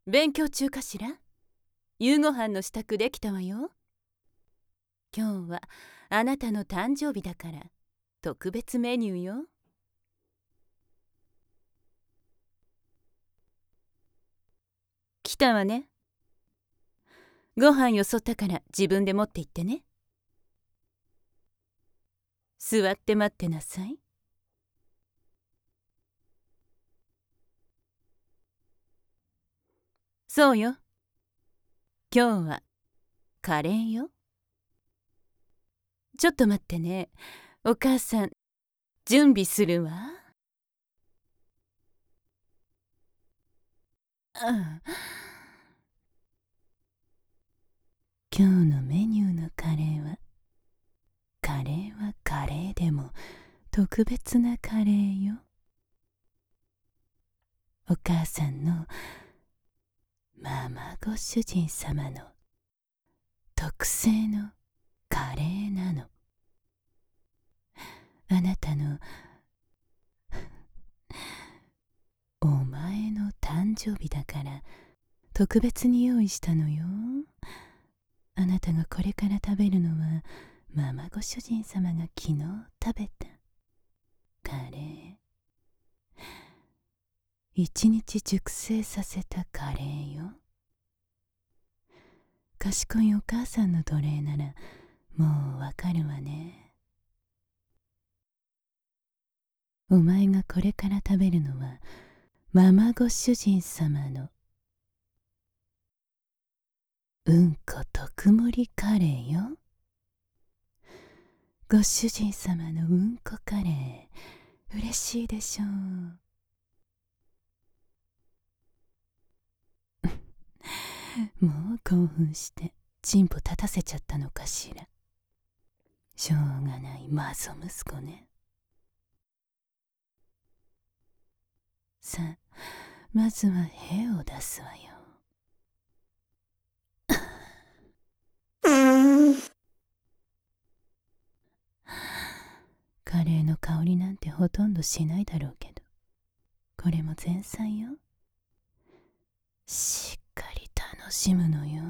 勉強中かしら？夕ご飯の支度できたわよ。今日はあなたの誕生日だから特別メニューよ。来たわね。ご飯よそったから自分で持って行ってね。座って待ってなさい。そうよ。今日はカレーよ。ちょっと待ってね。お母さん、準備するわ。今日のメニューのカレーはカレーでも特別なカレーよ。お母さんのママご主人様の特製のカレーなの。あなたのお前の誕生日だから特別に用意したのよ。あなたがこれから食べるのはママご主人様が昨日食べたカレー。一日熟成させたカレーよ。賢いお母さんの奴隷ならもうわかるわね。お前がこれから食べるのはママご主人様のうんこ特盛りカレーよ。ご主人様のうんこカレー、嬉しいでしょう。もう興奮してチンポ立たせちゃったのかしら。しょうがないマゾ息子ね。さあ、まずは屁を出すわよ。カレーの香りなんてほとんどしないだろうけど、これも前菜よ。しっかり楽しむのよ。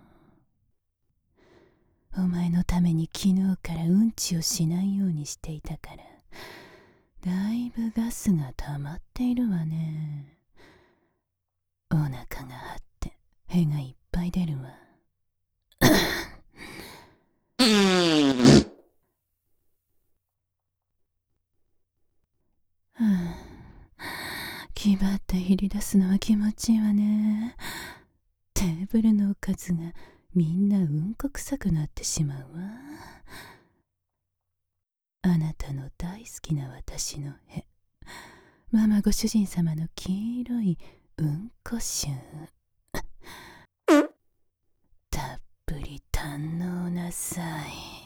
お前のために昨日からうんちをしないようにしていたから、だいぶガスが溜まっているわね。お腹が張って屁がいっぱい出るわ。気張って入り出すのは気持ちいいわね。テーブルのおかずがみんなうんこ臭くなってしまうわ。あなたの大好きな私の屁、ママご主人様の黄色いうんこ臭、たっぷり堪能なさい。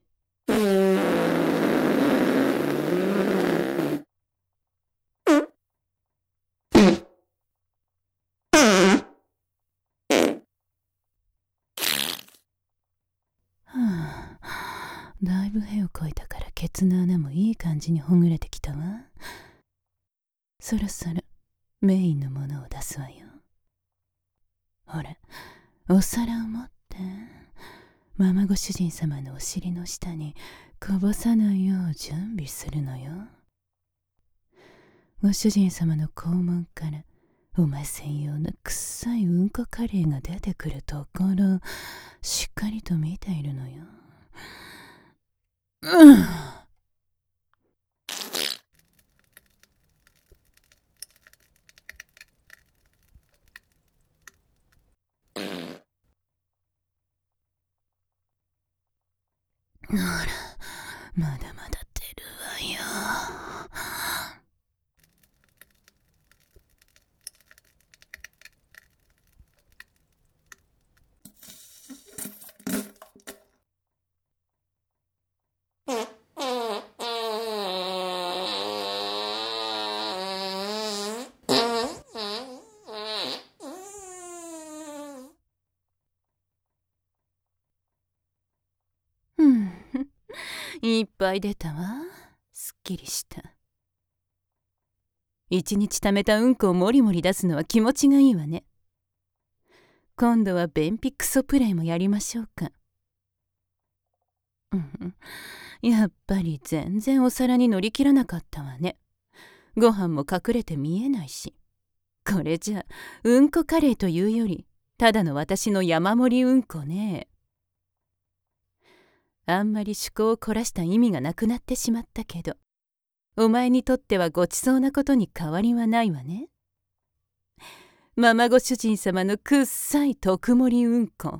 だいぶ屁をこいたからケツの穴もいい感じにほぐれてきたわ。そろそろメインのものを出すわよ。ほら、お皿を持って。ママご主人様のお尻の下にこぼさないよう準備するのよ。ご主人様の肛門からお前専用の臭いうんこカレーが出てくるところをしっかりと見ているのよ。ほら、まだまだ出るわよ。いっぱい出たわ。すっきりした。一日溜めたうんこをもりもり出すのは気持ちがいいわね。 今度は便秘クソプレイもやりましょうか。やっぱり全然お皿に乗り切らなかったわね。ご飯も隠れて見えないし。これじゃうんこカレーというよりただの私の山盛りうんこね。あんまり趣向を凝らした意味がなくなってしまったけど、お前にとってはごちそうなことに変わりはないわね。ママご主人様のくっさい特盛りうんこ、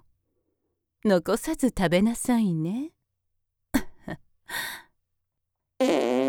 残さず食べなさいね。